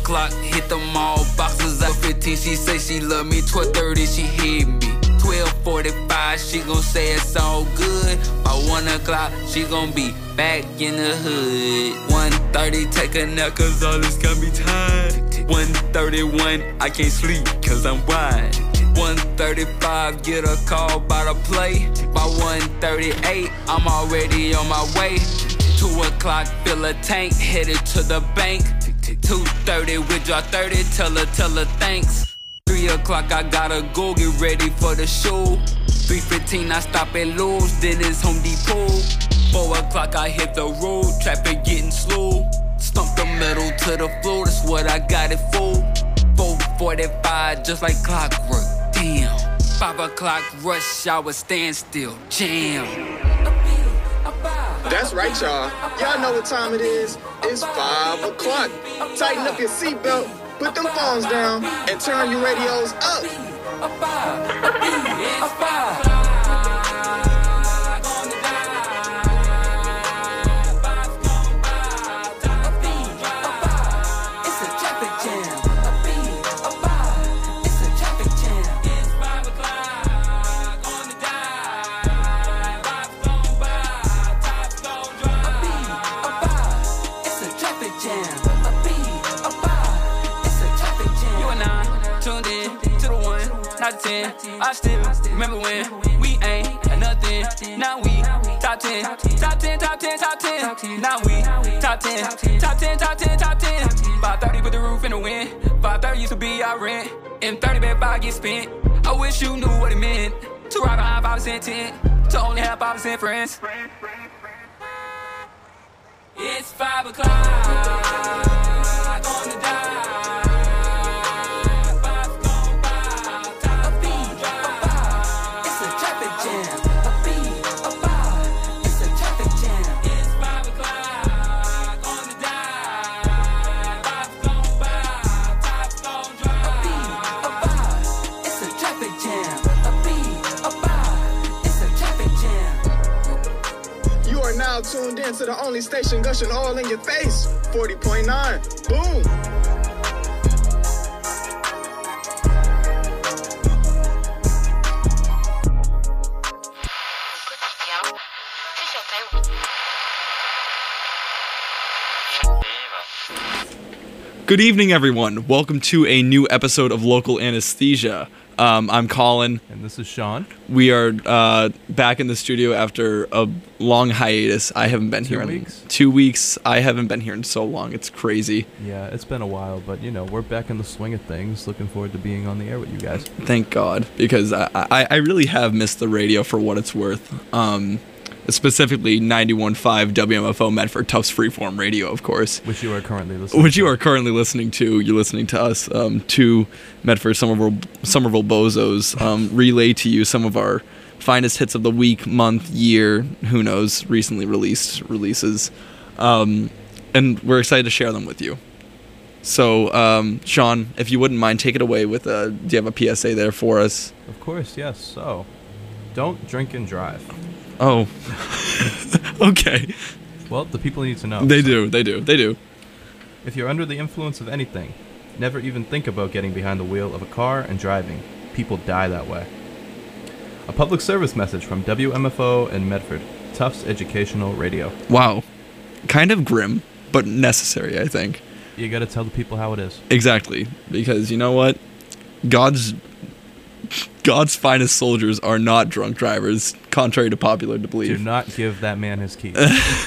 o'clock, hit them all boxes at 15. She say she love me. 12:30, she hit me. 12:45, she gon' say it's all good. By 1 o'clock, she gon' be back in the hood. 1:30, take a nap, cause all this got me tired. 1:31, I can't sleep, cause I'm wide. 1:35, get a call by the play. By 1:38, I'm already on my way. 2 o'clock, fill a tank, headed to the bank. 2:30, withdraw 30, tell her thanks. 3 o'clock, I gotta go get ready for the show. 3:15, I stop at Lowe's, then it's Home Depot. 4 o'clock, I hit the road, traffic getting slow. Stomp the metal to the floor, that's what I got it for. 4:45, just like clockwork, damn. 5 o'clock, rush hour, standstill, jam. That's right, y'all. Y'all know what time it is. It's 5 o'clock. Tighten up your seatbelt, put them phones down, and turn your radios up. Top 10, I still remember when we ain't nothing. Now we top 10, top 10, top 10, top 10. Now we top 10, top 10, top 10, top 10. 5:30 put the roof in the wind. 5:30 used to be our rent. And 30 bed 5 get spent. I wish you knew what it meant to ride behind 5% tent, to only have 5% friends. It's 5 o'clock on the dot. Now tuned in to the only station gushing all in your face. 40.9. Boom. Good evening, everyone. Welcome to a new episode of Local Anesthesia. I'm Colin. And this is Sean. We are back in the studio after a long hiatus. I haven't been here in 2 weeks. I haven't been here in so long. It's crazy. Yeah, it's been a while, but we're back in the swing of things. Looking forward to being on the air with you guys. Thank God, because I really have missed the radio for what it's worth. Specifically 91.5 WMFO Medford Tufts Freeform Radio, of course. Which you are currently listening to. Which you are currently listening to. You're listening to us, two Medford Somerville Bozos, relay to you some of our finest hits of the week, month, year, who knows, recently releases. And we're excited to share them with you. So, Sean, if you wouldn't mind, take it away with, do you have a PSA there for us? Of course, yes. So, don't drink and drive. Oh, okay. Well, the people need to know. They do. If you're under the influence of anything, never even think about getting behind the wheel of a car and driving. People die that way. A public service message from WMFO and Medford, Tufts Educational Radio. Wow. Kind of grim, but necessary, I think. You gotta tell the people how it is. Exactly, because you know what? God's finest soldiers are not drunk drivers, contrary to popular belief. Do not give that man his keys.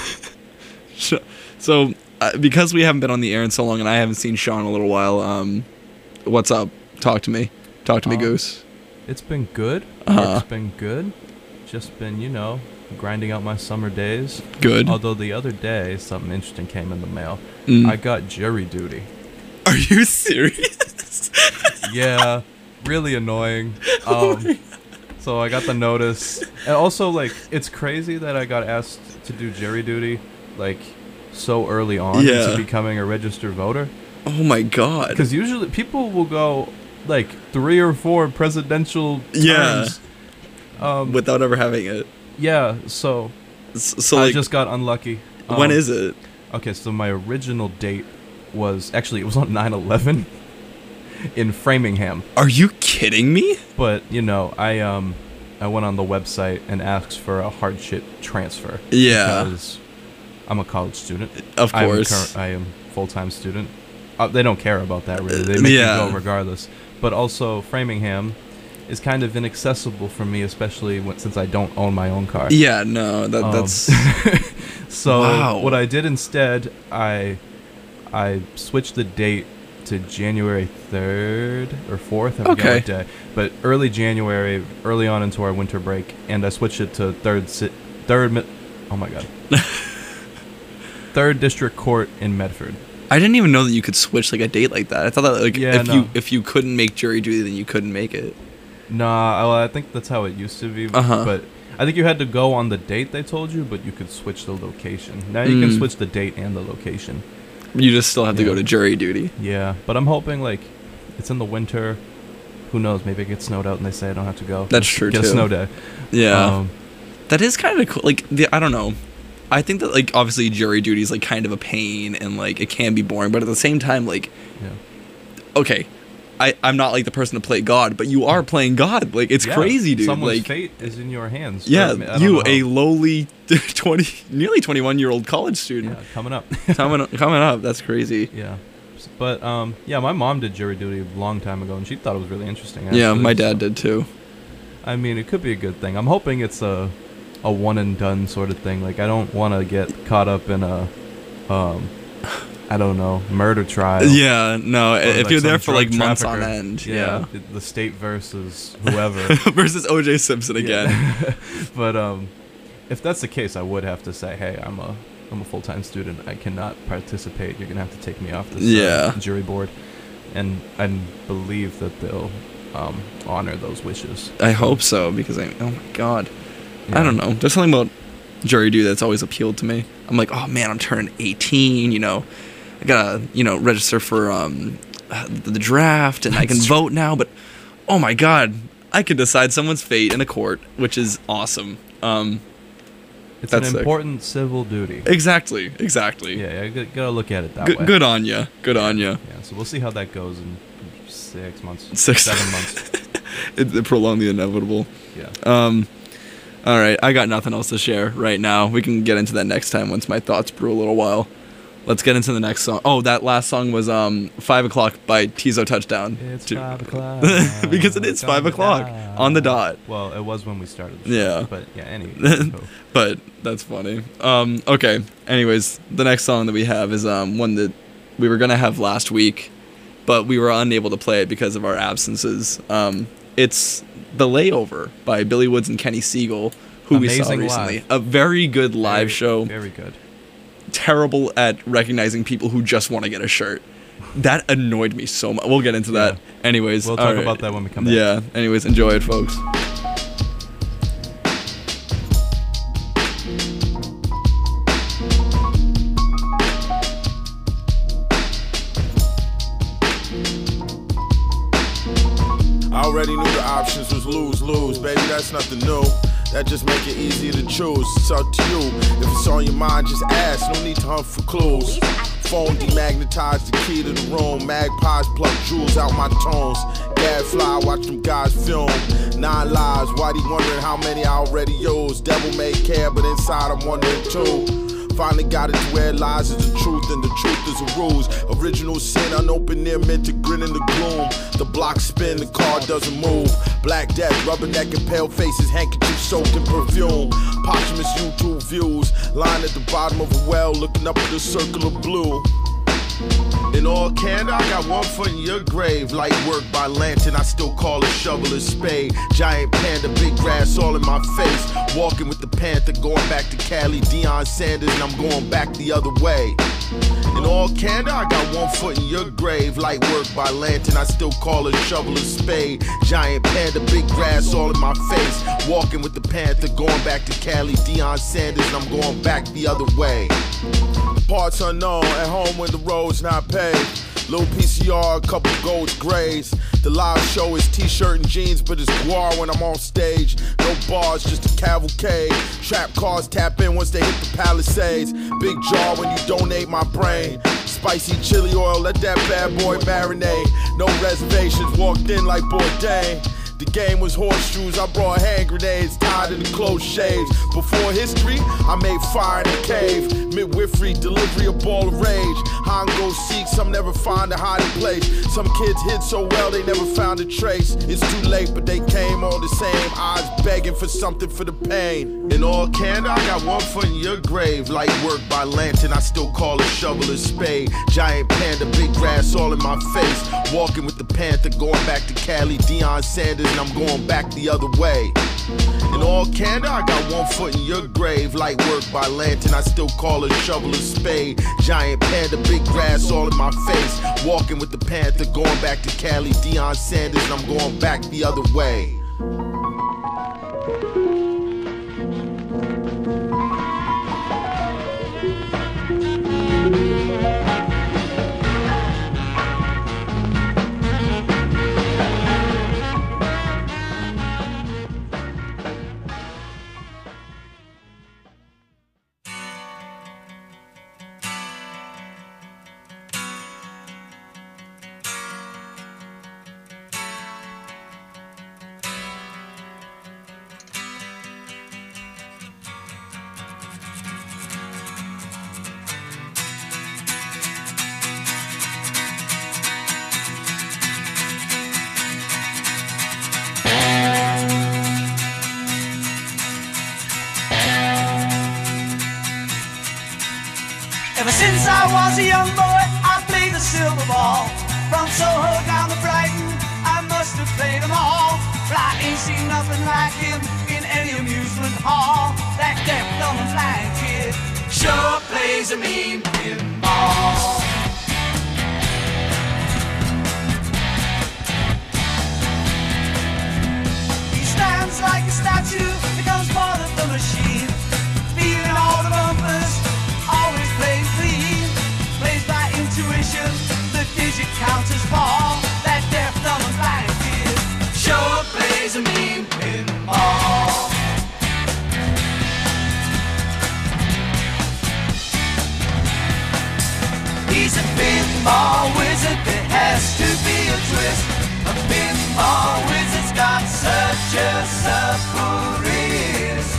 So, because we haven't been on the air in so long and I haven't seen Sean in a little while, what's up? Talk to me. Talk to me, Goose. It's been good. Work's been good. Just been, grinding out my summer days. Good. Although the other day, something interesting came in the mail. I got jury duty. Are you serious? Yeah. Really annoying. So I got the notice. And also, it's crazy that I got asked to do jury duty, so early on into becoming a registered voter. Oh my God. Because usually people will go, 3 or 4 presidential terms. Without ever having it. Yeah, so I just got unlucky. When is it? Okay, so my original date was actually, it was on 9/11 in Framingham. Are you kidding me? But, you know, I went on the website and asked for a hardship transfer. Yeah. Because I'm a college student. Of course. I am full-time student. They don't care about that, really. They make me go regardless. But also, Framingham is kind of inaccessible for me, especially since I don't own my own car. Yeah, no, that's... So wow. What I did instead, I switched the date to January 3rd or 4th. I forget what day. But early January, early on into our winter break, and I switched it to 3rd District Court in Medford. I didn't even know that you could switch like a date like that. I thought that if you couldn't make jury duty, then you couldn't make it. Nah, I think that's how it used to be. Uh-huh. But I think you had to go on the date they told you, but you could switch the location. Now you can switch the date and the location. You just still have to go to jury duty. Yeah, but I'm hoping like it's in the winter. Who knows? Maybe it gets snowed out and they say I don't have to go. That's true Get too. a snow day. Yeah, that is kind of cool. Like I don't know. I think that like obviously jury duty is like kind of a pain and like it can be boring, but at the same time like, okay, I'm not like the person to play God, but you are playing God. Like it's crazy, dude. Someone's like fate is in your hands. Yeah, you a lowly nearly 21-year-old college student. Yeah, coming up. coming up. That's crazy. Yeah. But my mom did jury duty a long time ago, and she thought it was really interesting. Actually, yeah, my dad did too. I mean, it could be a good thing. I'm hoping it's a one and done sort of thing. Like I don't want to get caught up in a I don't know, murder trial. Yeah, no. If like you're there for like months trafficker. on end, yeah. The state versus whoever versus O.J. Simpson again. But if that's the case, I would have to say, hey, I'm a full-time student. I cannot participate. You're gonna have to take me off this jury board, and I believe that they'll honor those wishes. I hope so because oh my god, I don't know. There's something about jury duty that's always appealed to me. I'm like, oh man, I'm turning 18. You know, I gotta register for the draft, and I can vote now. But oh my god, I could decide someone's fate in a court, which is awesome. It's an important civil duty. Exactly. Yeah, you gotta look at it that way. Good on you. Good on you. Yeah, so we'll see how that goes in 6 months. 7 months. It prolong the inevitable. Yeah. All right, I got nothing else to share right now. We can get into that next time once my thoughts brew a little while. Let's get into the next song. Oh, that last song was 5 o'clock by Tizo Touchdown. It's 5 o'clock. Because it is 5 o'clock on the dot. Well, it was when we started the show. Yeah. But yeah, anyway. But that's funny. Okay. Anyways, the next song that we have is one that we were going to have last week, but we were unable to play it because of our absences. It's The Layover by Billy Woods and Kenny Siegel, who we saw recently. Live. A very good live show. Very good. Terrible at recognizing people who just want to get a shirt. That annoyed me so much. We'll get into that. Anyways. We'll talk about that when we come back. Yeah. Anyways, enjoy it, folks. I already knew the options was lose-lose, baby, that's nothing new. That just make it easier to choose, it's up to you. If it's on your mind, just ask, no need to hunt for clues. Phone demagnetized the key to the room. Magpies pluck jewels out my tones. Gadfly, watch them guys film. 9 lives, why they wondering how many I already use. Devil may care, but inside I'm wondering too. Finally got it to where lies is the truth and the truth is a ruse. Original sin, unopened near meant to grin in the gloom. The block spin, the car doesn't move. Black death, rubberneck pale faces, handkerchief soaked in perfume. Posthumous YouTube views, lying at the bottom of a well, looking up at the circle of blue. In all candor, I got one foot in your grave. Light work by lantern, I still call a shovel a spade. Giant panda, big grass all in my face. Walking with the panther, going back to Cali, Deion Sanders, and I'm going back the other way. In all candor, I got one foot in your grave. Light work by lantern, I still call a shovel a spade. Giant panda, big grass all in my face. Walking with the panther, going back to Cali, Deion Sanders, and I'm going back the other way. Parts unknown, at home when the road's not paved. Little PCR, a couple golds, grays. The live show is t-shirt and jeans, but it's guar when I'm on stage. No bars, just a cavalcade. Trap cars tap in once they hit the Palisades. Big jaw when you donate my brain. Spicy chili oil, let that bad boy marinate. No reservations, walked in like Bourdain. The game was horseshoes, I brought hand grenades tied in the close shaves. Before history, I made fire in the cave. Midwifery, delivery, a ball of rage. Hongo seek, some never find a hiding place. Some kids hid so well they never found a trace. It's too late, but they came all the same. Eyes begging for something for the pain. In all candor, I got one foot in your grave. Light work by lantern, I still call a shovel a spade. Giant panda, big grass all in my face. Walking with the panther, going back to Cali, Deion Sanders, and I'm going back the other way. In all candor, I got one foot in your grave. Light work by lantern, I still call a shovel a spade. Giant panda, big grass all in my face. Walking with the panther, going back to Cali, Deion Sanders, and I'm going back the other way. Ever since I was a young boy, I played the silver ball. From Soho down to Brighton, I must have played them all. But I ain't seen nothing like him in any amusement hall. That deaf, dumb, and blind kid sure plays a mean pinball. He stands like a statue, becomes part of the machine, feeling all the bumpers, always plays clean, plays by intuition, the digit counters fall. That deaf, dumb, and blind kid sure plays a mean pinball. He's a pinball wizard, there has to be a twist. A pinball wizard's got such a supple wrist.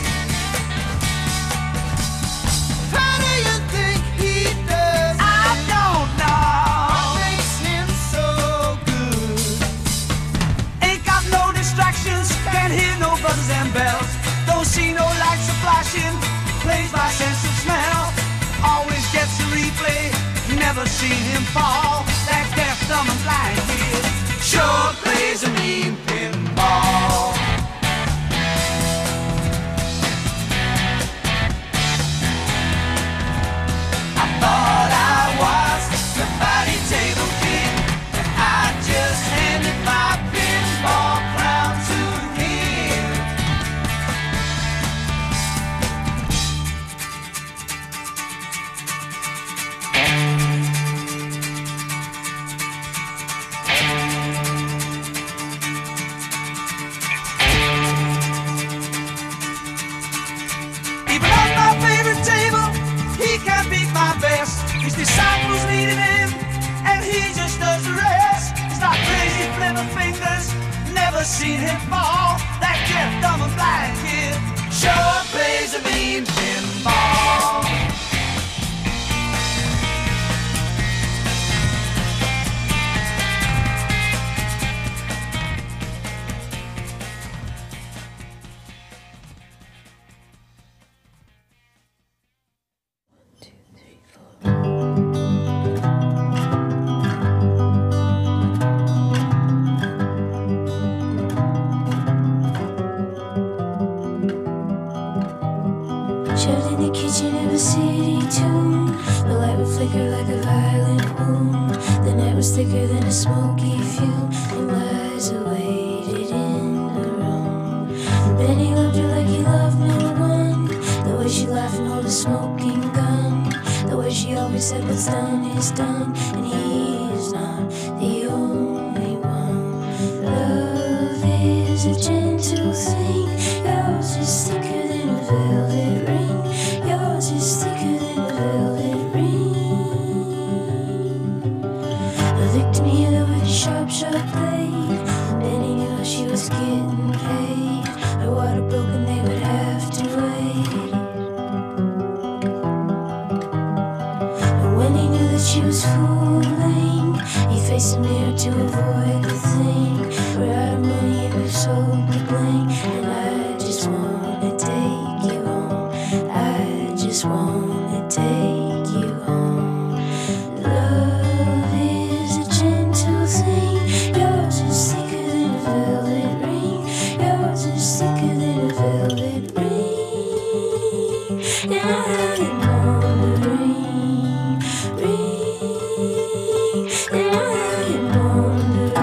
How do you think he does? I don't know. What makes him so good? Ain't got no distractions, can't hear no buzzers and bells. Don't see no lights are flashing, plays by sense of smell. Always gets a replay, never seen him fall. That deaf, dumb, and blind kid sure plays a mean pinball. I thought I was the body table king, and I just handed my pinball crown to him. Even on my favorite table, he can't beat my best. His disciples needed him, and he just does the rest. He's not crazy, flipper fingers, never seen him fall. That deaf, dumb, and blind kid sure plays a mean pinball. Shoved in the kitchen of a city tune. The light would flicker like a violent wound. The night was thicker than a smoky fume, and Liza waited in the room. And Benny loved her like he loved no one. The way she laughed and held a smoking gun. The way she always said what's done is done, and he's not the only one. Love is a gentle thing. Yours is thicker than a velvet ring. Yours is thicker than a velvet ring. sharp, sharp blade. And then he knew how she was getting paid. Her water broken, they would have to wait. And when he knew that she was fooling, he faced the mirror to avoid the thing. We're out of money and we've sold the bling. And I just wanna take you home. I just wanna take you home. Love is a gentle thing. Yours is thicker than a velvet ring. Yours is thicker than a velvet ring. And I'm wondering, ring. And I'm wondering.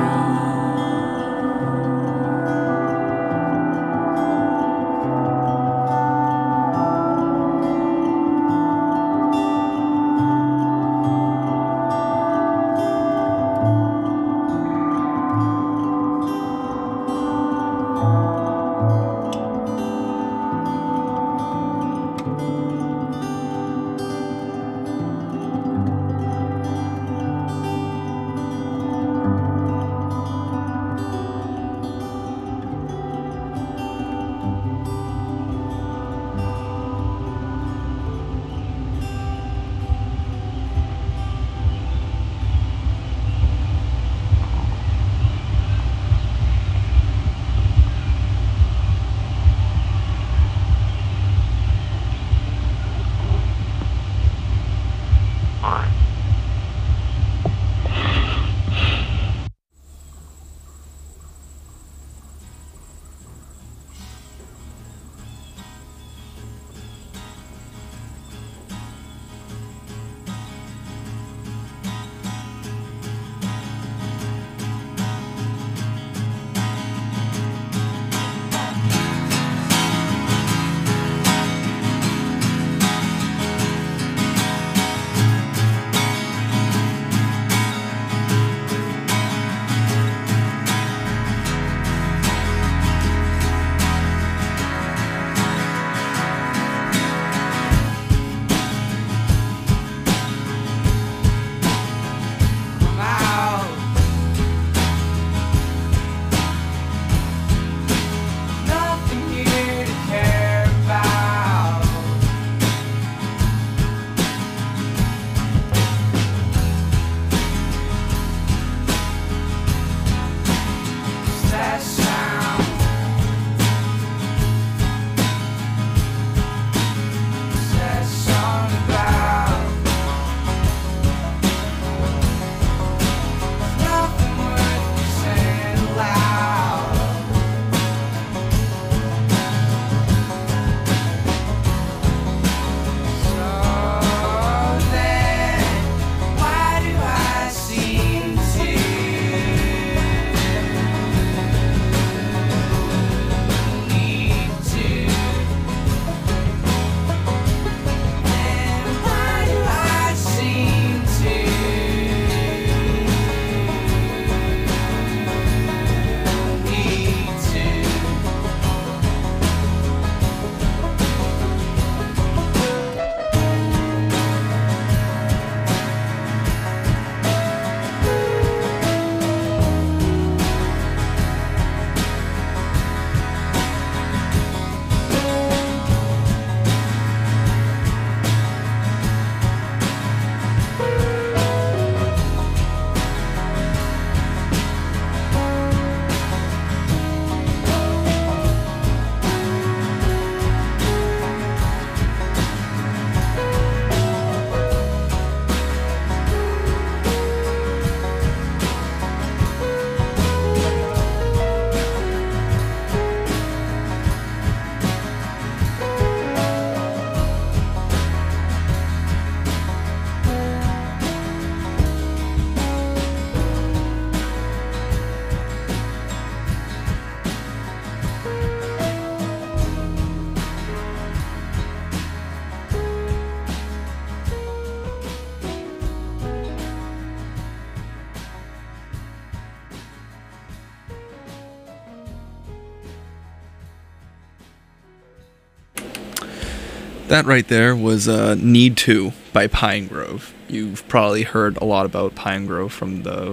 That right there was Need To by Pine Grove. You've probably heard a lot about Pine Grove from the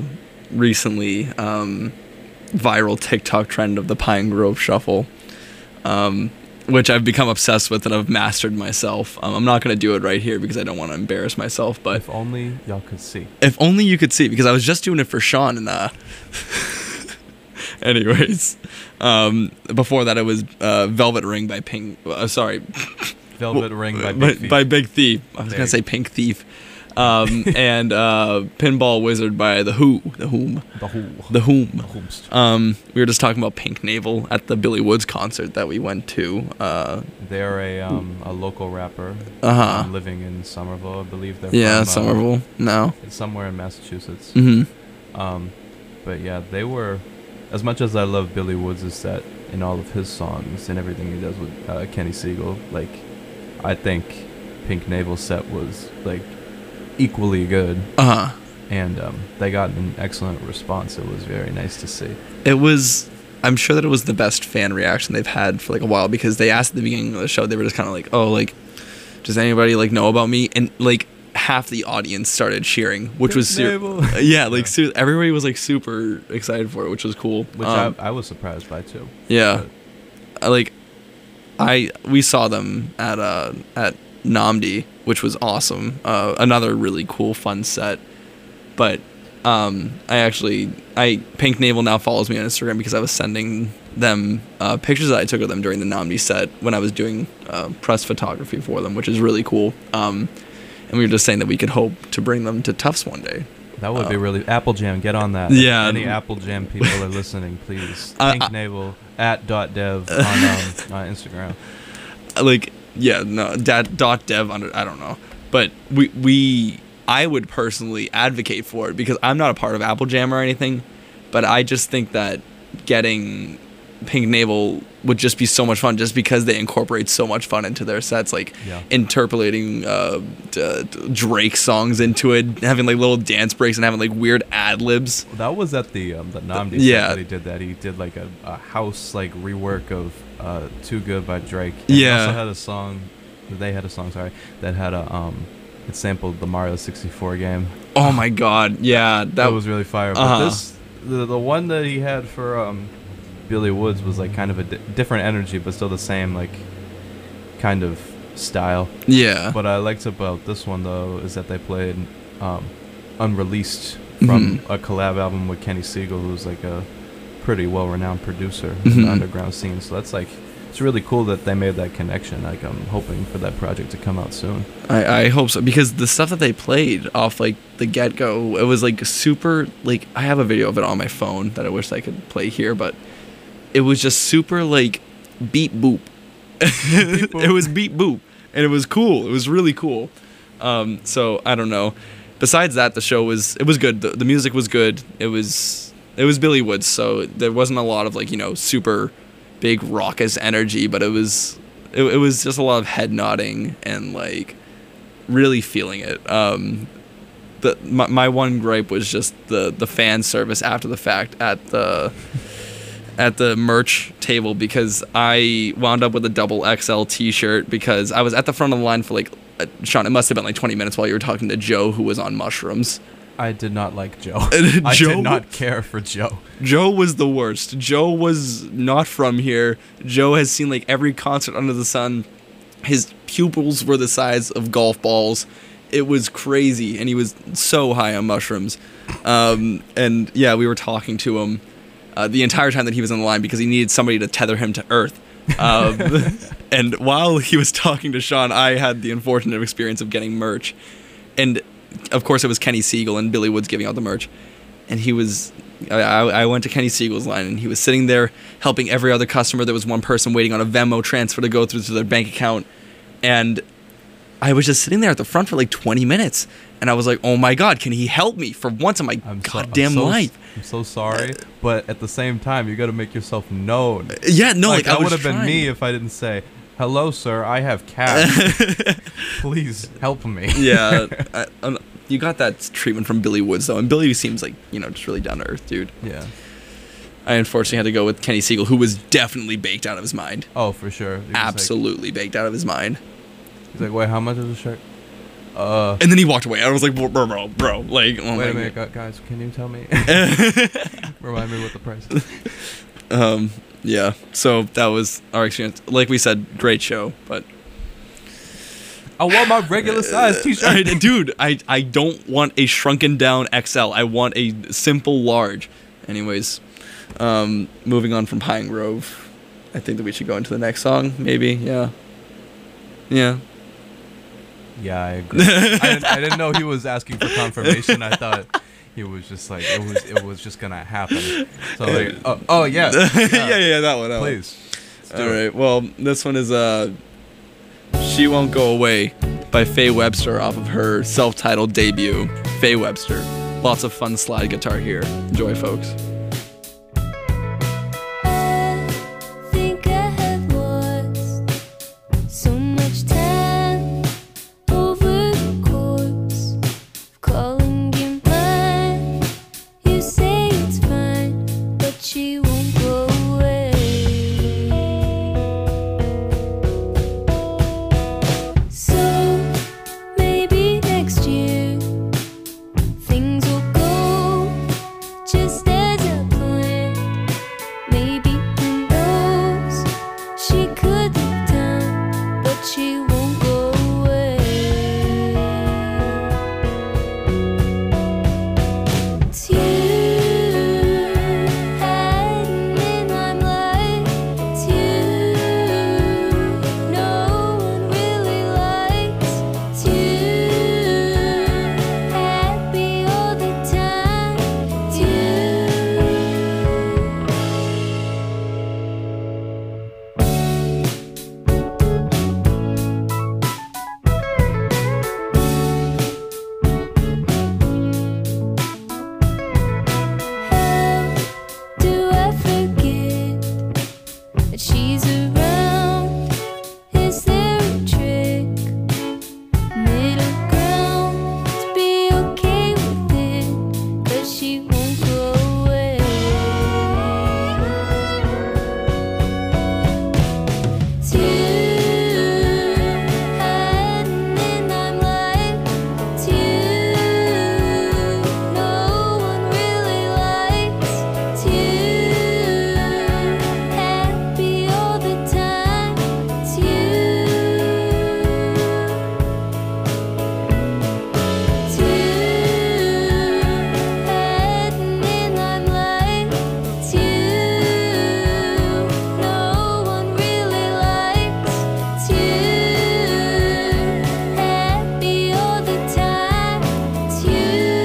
recently viral TikTok trend of the Pine Grove Shuffle, which I've become obsessed with and I've mastered myself. I'm not going to do it right here because I don't want to embarrass myself, but If only y'all could see. if only you could see, because I was just doing it for Sean and anyways, before that it was Velvet Ring by Velvet Ring by Big Thief. by Big Thief. I was Big. gonna say Pink Thief. And Pinball Wizard by The Whom. The Who. The Whom. Whomst. We were just talking about Pink Navel at the Billy Woods concert that we went to. They're a local rapper living in Somerville, I believe. They're Yeah, from, Somerville. No. It's somewhere in Massachusetts. Mm-hmm. But yeah, they were, as much as I love Billy Woods' set in all of his songs and everything he does with Kenny Siegel, like, I think Pink Navel's set was like equally good. And they got an excellent response. It was very nice to see. It was. I'm sure that it was the best fan reaction they've had for like a while, because they asked at the beginning of the show, they were just kind of like, oh, like, does anybody like know about me? And like half the audience started cheering, which was yeah, like everybody was like super excited for it, which was cool. Which I was surprised by too. Yeah, we saw them at Namdi, which was awesome. Another really cool, fun set. But Pink Navel now follows me on Instagram because I was sending them pictures that I took of them during the Namdi set when I was doing press photography for them, which is really cool. And we were just saying that we could hope to bring them to Tufts one day. That would be really... Apple Jam, get on that. Yeah. If any Apple Jam people are listening, please. Pink Navel at .dev on Instagram. Like, yeah, no, .dev under, I don't know. But I would personally advocate for it because I'm not a part of Apple Jam or anything, but I just think that getting Pink Navel would just be so much fun just because they incorporate so much fun into their sets, like interpolating Drake songs into it, having like little dance breaks and having like weird ad libs. That was at the Namdi set that he did that. He did like a house like rework of Too Good by Drake. And he also had a song, that had it sampled the Mario 64 game. Oh my god, yeah. That was really fire. But the one that he had for Billy Woods was like kind of a different energy, but still the same like kind of style. Yeah. What I liked about this one though is that they played unreleased from a collab album with Kenny Siegel, who's like a pretty well-renowned producer in the underground scene. So that's like, it's really cool that they made that connection. Like, I'm hoping for that project to come out soon. I hope so, because the stuff that they played off like the get-go, it was like super, like, I have a video of it on my phone that I wish I could play here, but it was just super like beep boop. It was beep boop, and it was cool. It was really cool. So I don't know. Besides that, the show was good. The music was good. It was Billy Woods, so there wasn't a lot of like, you know, super big raucous energy, but it was just a lot of head nodding and like really feeling it. My one gripe was just the fan service after the fact at the merch table, because I wound up with a double XL t-shirt because I was at the front of the line for like, Sean, it must have been like 20 minutes while you were talking to Joe, who was on mushrooms. I did not like Joe. I did not care for Joe. Joe was the worst. Joe was not from here. Joe has seen like every concert under the sun. His pupils were the size of golf balls. It was crazy, and he was so high on mushrooms. And yeah, we were talking to him the entire time that he was on the line because he needed somebody to tether him to earth. And while he was talking to Sean, I had the unfortunate experience of getting merch. And of course it was Kenny Siegel and Billy Woods giving out the merch. And I went to Kenny Siegel's line, and he was sitting there helping every other customer. There was one person waiting on a Venmo transfer to go through to their bank account. And I was just sitting there at the front for like 20 minutes. And I was like, oh my God, can he help me for once in my goddamn life? I'm so sorry, but at the same time, you got to make yourself known. Yeah, no, like that would have been me if I didn't say, hello, sir, I have cash. Please help me. Yeah, you got that treatment from Billy Woods, though. And Billy seems like, you know, just really down to earth, dude. Yeah. I unfortunately had to go with Kenny Siegel, who was definitely baked out of his mind. Oh, for sure. Absolutely baked out of his mind. He's like, wait, how much is the shirt? And then he walked away. I was like, bro. Like, oh Wait my a minute, God. guys. Can you tell me? Remind me what the price is. Yeah. So that was our experience. Like we said, great show, but I want my regular size t-shirt. dude, I don't want a shrunken down XL. I want a simple large. Anyways, moving on from Pine Grove, I think that we should go into the next song. Maybe, yeah. Yeah, I agree. I didn't know he was asking for confirmation. I thought he was just like it was just gonna happen. So like, yeah, yeah, that one. Please. All right. Well, this one is "She Won't Go Away" by Faye Webster off of her self-titled debut. Faye Webster. Lots of fun slide guitar here. Enjoy, folks. I think I have lost so much time over the course of calling you mine. You say it's fine, but she won't go away. So maybe next year things will go just as I planned. Maybe, who knows? She could leave town, but she won't go away. It's you hiding in my life. It's you no one really likes. It's you happy all the time. It's you. How do I forget that she's around? Is there a trick, middle ground to be okay with it? 'Cause she won't go away. It's you hiding in my life. It's you no one really likes. It's you happy all the time. It's you. It's you hiding in my life. It's you no one really likes. It's you happy all the time. It's you.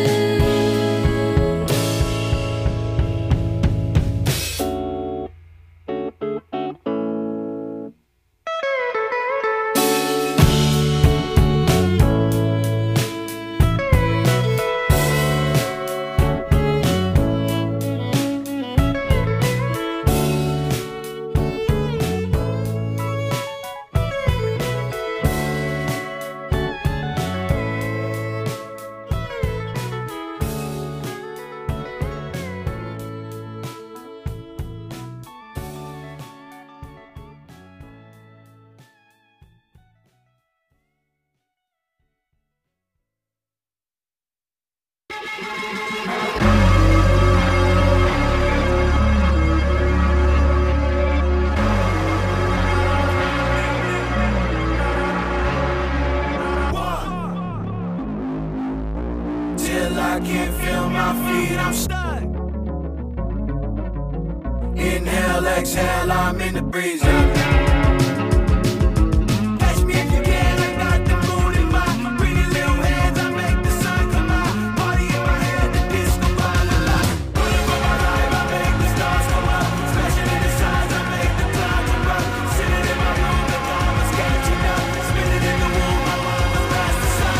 Till I can't feel my feet, I'm stuck. Inhale, exhale, I'm in the breeze. Catch me if you can, I got the moon in my pretty little hands. I make the sun come out. Party in my head, the disco ball a lot. Running for my life, I make the stars come out. Splashing in the sides, I make the clouds come out. Sitting in my room, the diamonds catching up. Spinning in the womb, my mama's past the sun.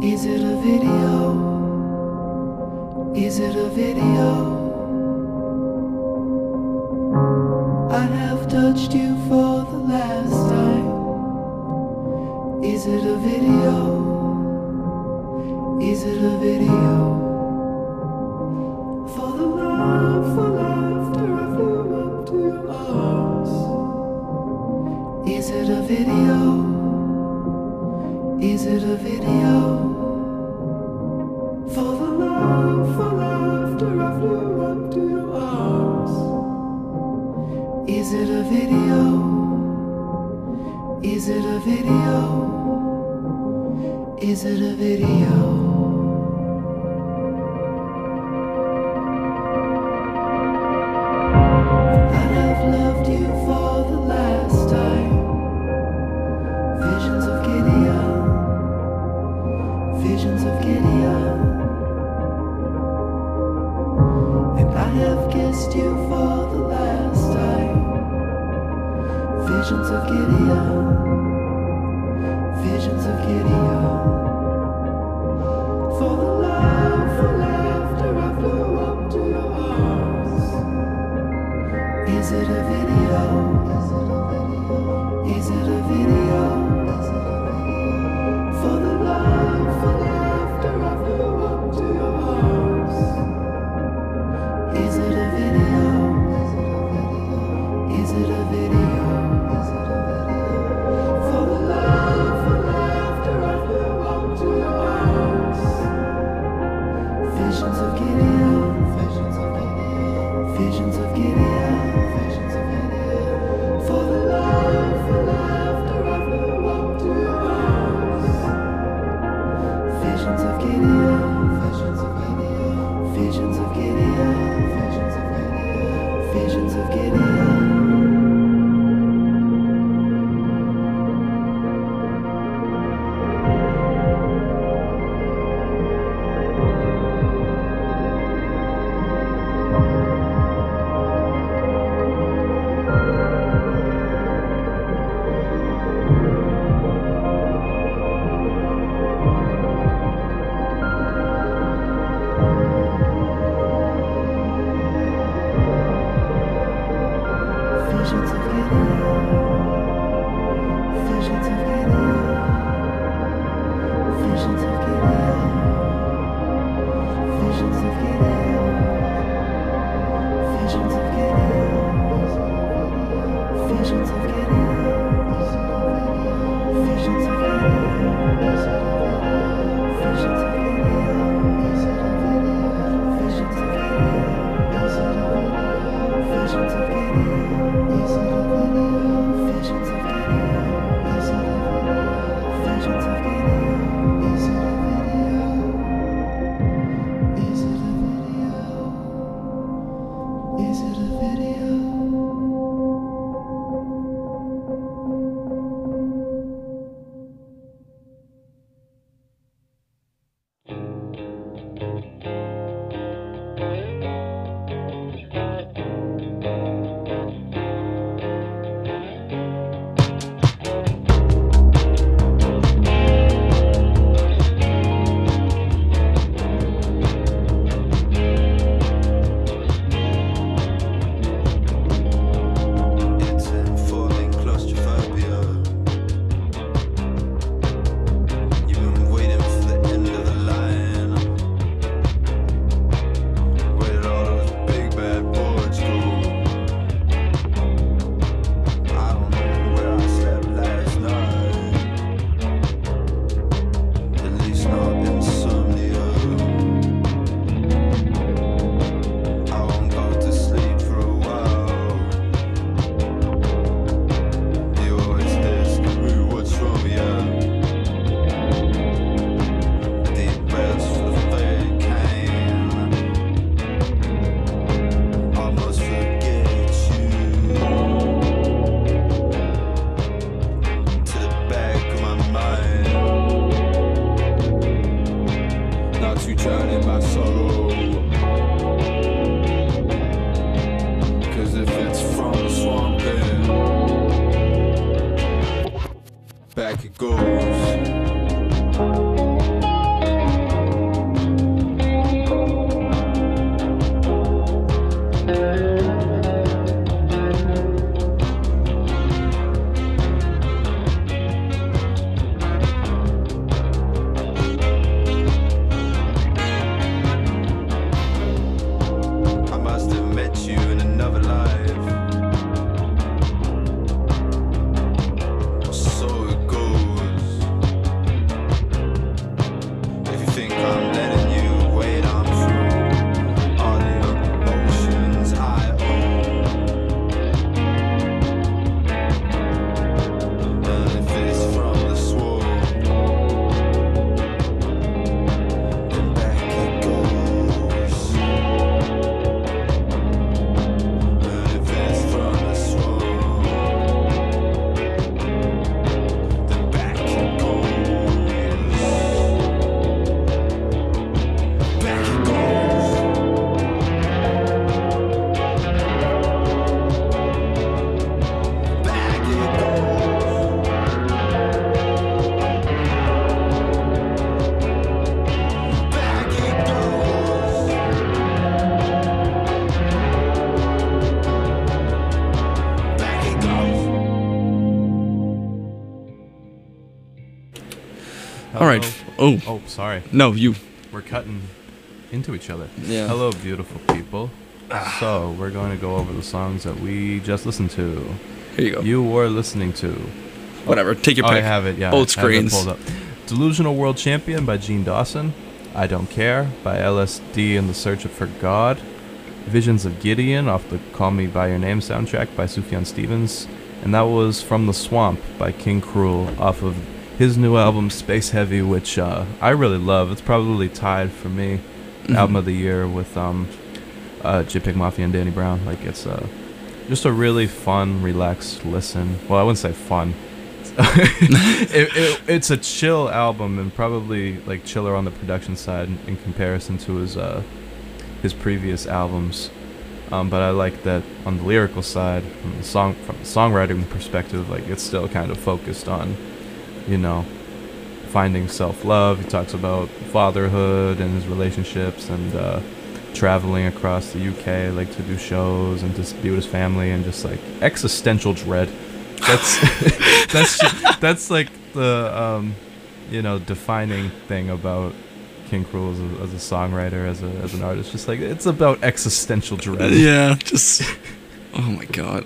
Is it a video? Is it a video? I have touched you for the last time. Is it a video? Is it a video? For the love, for laughter, I flew up to your arms. Is it a video? Is it a video? For the love, for laughter, I flew up to your arms. Is it a video? Is it a video? Is it a video? I have loved you for the last time. Visions of Gideon. Visions of Gideon. And I have kissed you for the last time. Visions of Gideon. Visions of Gideon. For the love, for laughter, I flew up to your arms. Is it a video? Is it a video? For the love, for laughter, I flew up to your arms. Is it a video? Is it a video? For the love, for laughter, I flew up to your arms. Visions of Gideon. Visions of Gideon. Visions of Gideon. Visions of Gideon. For the love, for laughter, I flew up to your arms. Visions of Gideon. Visions of Gideon. Visions of Gideon. Visions of Gideon. Visions of Gideon. Visions of Gideon. Visions of Gideon. Visions of Gideon. Visions of Gideon. Visions of Gideon. Visions of Gideon. Visions of Gideon. Visions of Gideon. Visions of back it goes. All right. Hello. Oh, Oh, sorry. no, you. We're cutting into each other. Yeah. Hello, beautiful people. So, we're going to go over the songs that we just listened to. Here you go. You were listening to. Whatever. Take your Oh, pick. I have it, yeah. Both I have it screens. pulled up. Delusional World Champion by Gene Dawson. I Don't Care by LSD and the Search for God. Visions of Gideon off the Call Me By Your Name soundtrack by Sufjan Stevens. And that was From the Swamp by King Cruel off of his new album Space Heavy, which I really love. It's probably tied for me album of the year with JPEG Mafia and Danny Brown. Like, it's just a really fun, relaxed listen. Well, I wouldn't say fun. It's a chill album, and probably like chiller on the production side in comparison to his previous albums. But I like that on the lyrical side, from the songwriting perspective, like it's still kind of focused on, you know, finding self-love. He talks about fatherhood and his relationships and traveling across the UK, like to do shows and to be with his family, and just like existential dread. That's like the you know, defining thing about King Cruel as a songwriter, as an artist. Just like, it's about existential dread. Yeah, just oh my god.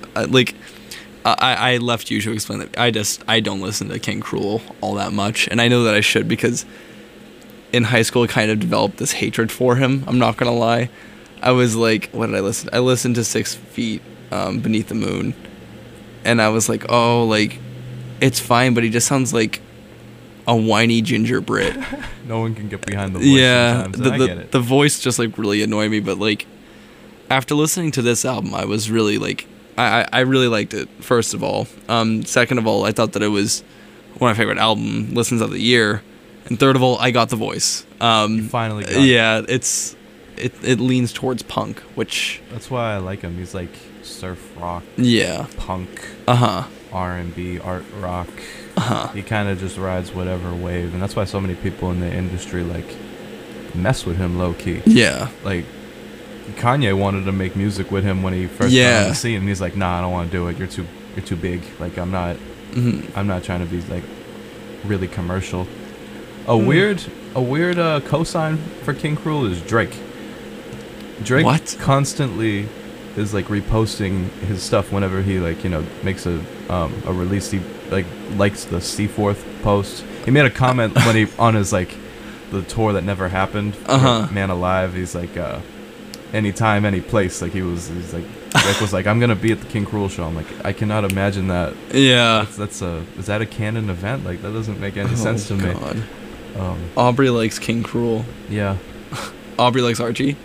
I left you to explain that. I don't listen to King Cruel all that much, and I know that I should, because in high school I kind of developed this hatred for him. I'm not gonna lie. I was like, what did I listen? I listened to 6 Feet Beneath the Moon, and I was like, oh, like, it's fine, but he just sounds like a whiny ginger Brit. No one can get behind the voice sometimes, and I get it. The voice just like really annoyed me, but like after listening to this album, I was really like, I really liked it, first of all. Second of all, I thought that it was one of my favorite album listens of the year. And third of all, I got the voice. You finally got it. Yeah, it leans towards punk, which That's why I like him. He's like surf rock, yeah. punk, Uh-huh. R&B, art rock. Uh-huh. He kind of just rides whatever wave, and that's why so many people in the industry like mess with him low key. Yeah. Like Kanye wanted to make music with him when he first got on the scene, and he's like, "Nah, I don't want to do it. You're too big. Like, I'm not trying to be like really commercial." A weird cosign for King Cruel is Drake. Drake What? constantly is like reposting his stuff whenever he, like, you know, makes a release. He like likes the C4th post. He made a comment when he on his like the tour that never happened, Man Alive. He's like, anytime, any place. Like he's like Drake was like, I'm gonna be at the King Cruel show. I'm like, I cannot imagine that. Yeah. Is that a canon event? Like, that doesn't make any sense to me. Aubrey likes King Cruel. Yeah. Aubrey likes Archie.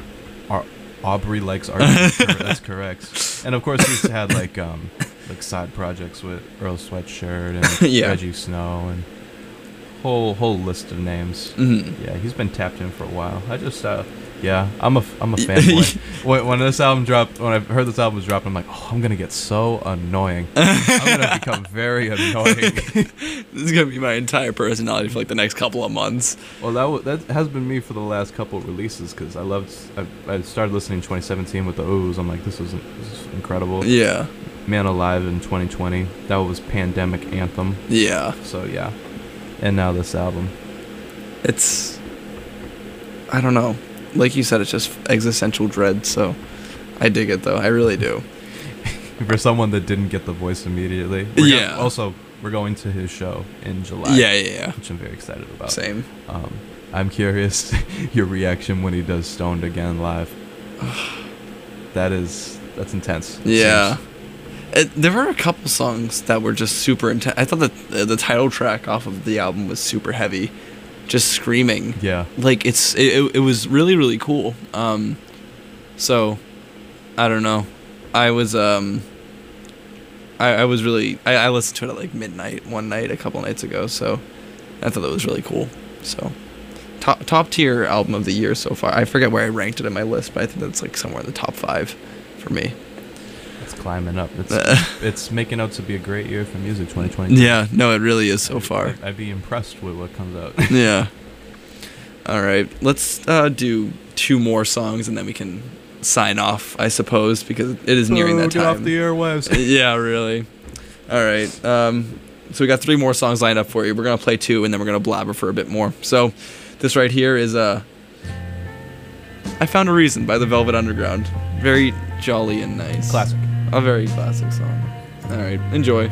Aubrey likes Archie. That's correct. And of course he's had like side projects with Earl Sweatshirt and Yeah. Reggie Snow and whole list of names. Mm-hmm. Yeah, he's been tapped in for a while. I just I'm a fanboy. When this album dropped, when I heard this album was dropping, I'm like, oh, I'm gonna get so annoying. I'm gonna become very annoying. This is gonna be my entire personality for like the next couple of months. Well, that has been me for the last couple of releases, because I started listening in 2017 with the Ooze. I'm like, this is incredible. Yeah. Man Alive in 2020. That was Pandemic Anthem. Yeah. So yeah, and now this album. It's, I don't know. Like you said, it's just existential dread, so I dig it, though. I really do. For someone that didn't get the voice immediately. We're going to his show in July. Yeah. Which I'm very excited about. Same. I'm curious your reaction when he does Stoned Again live. That's intense. Yeah. There were a couple songs that were just super intense. I thought that the title track off of the album was super heavy. Just screaming. Yeah. Like, it was really, really cool. So, I don't know. I was, I was really, I listened to it at like midnight one night a couple nights ago, so I thought that was really cool. So, top tier album of the year so far. I forget where I ranked it in my list, but I think that's like somewhere in the top 5 for me. It's climbing up. It's making out to be a great year for music, 2020. Yeah, no, it really is so far. I'd be impressed with what comes out. Yeah. All right, let's do 2 more songs and then we can sign off, I suppose, because it is nearing that time. Get off the airwaves. Yeah, really. All right. So we got 3 more songs lined up for you. We're going to play 2, and then we're going to blabber for a bit more. So this right here is I Found a Reason by the Velvet Underground. Very jolly and nice. Classic. A very classic song. All right, enjoy.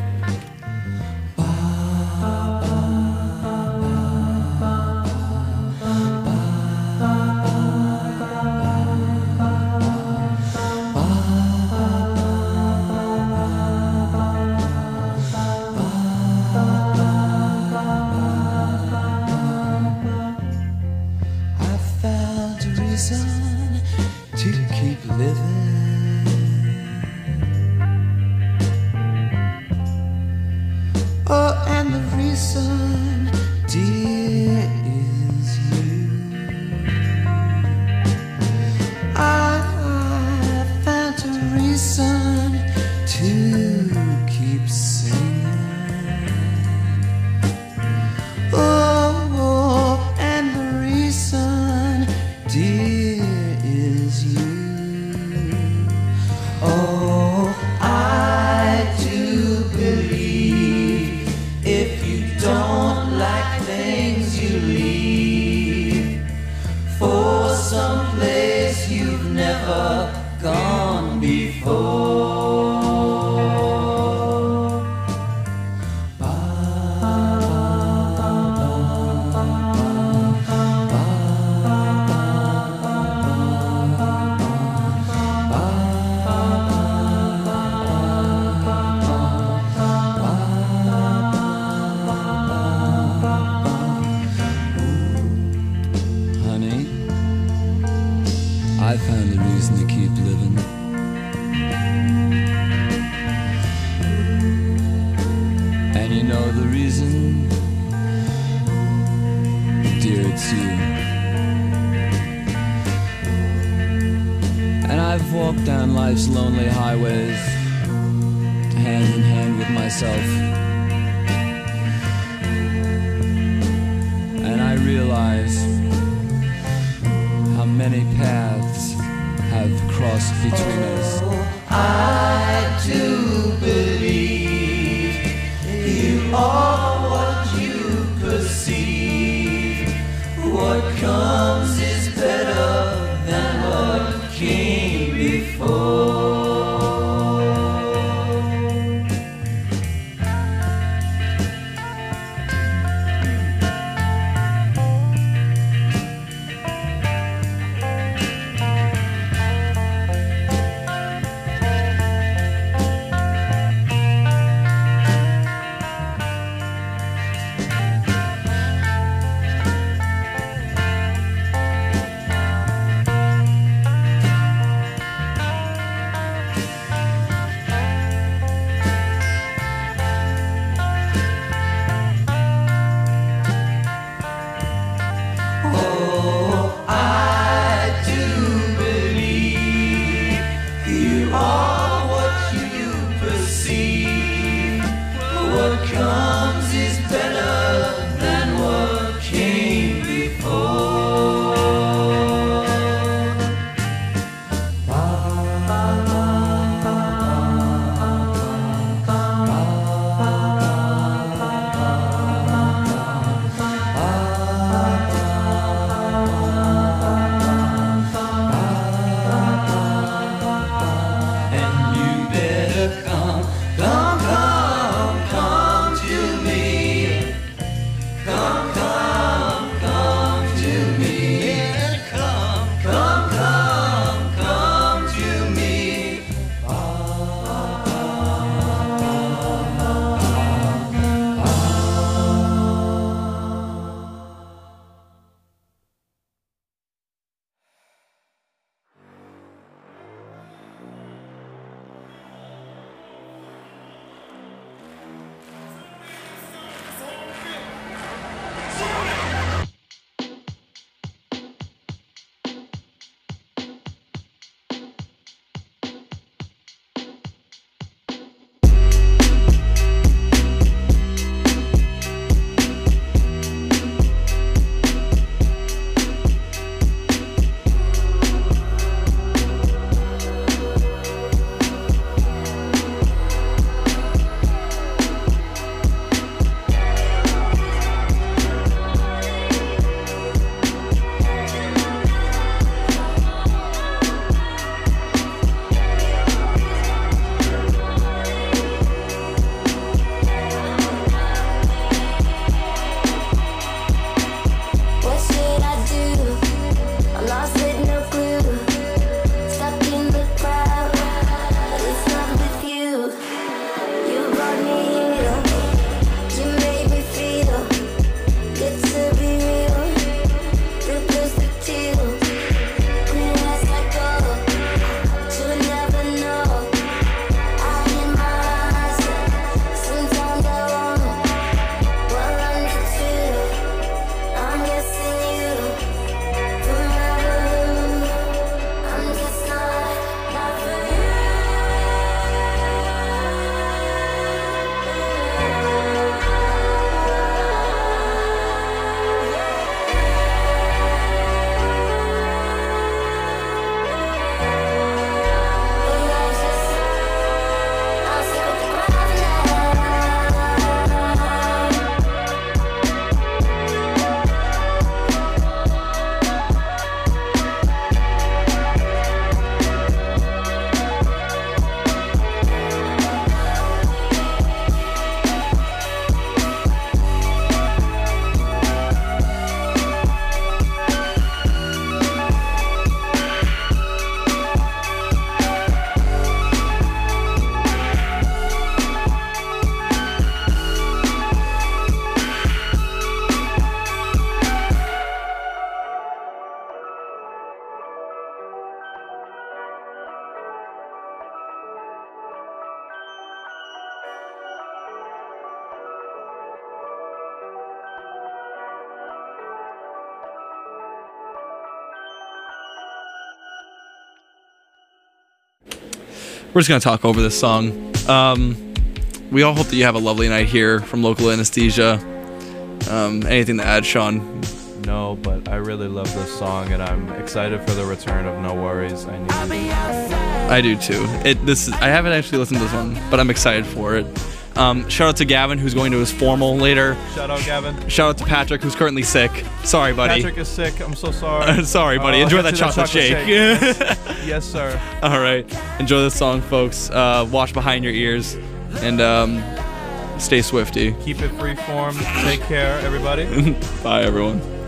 we're just gonna talk over this song. We all hope that you have a lovely night here from Local Anesthesia. Anything to add, Sean? No, but I really love this song, and I'm excited for the return of No Worries. I do too. I haven't actually listened to this one, but I'm excited for it. Shout out to Gavin, who's going to his formal later. Shout out, Gavin. Shout out to Patrick, who's currently sick. Sorry, buddy. Patrick is sick. I'm so sorry. Sorry, buddy. Enjoy that chocolate shake. Yes, sir. All right. Enjoy this song, folks. Watch behind your ears, and stay swifty. Keep it free form. Take care, everybody. Bye, everyone.